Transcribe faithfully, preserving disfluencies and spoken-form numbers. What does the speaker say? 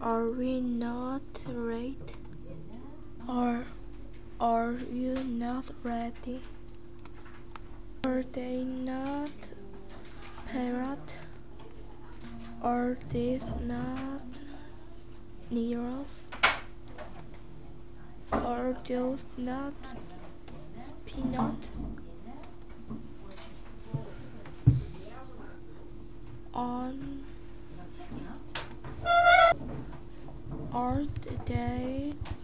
Are we not ready? Or are you not ready? Are they not parrot? Are these not needles? Are those not peanut? On are they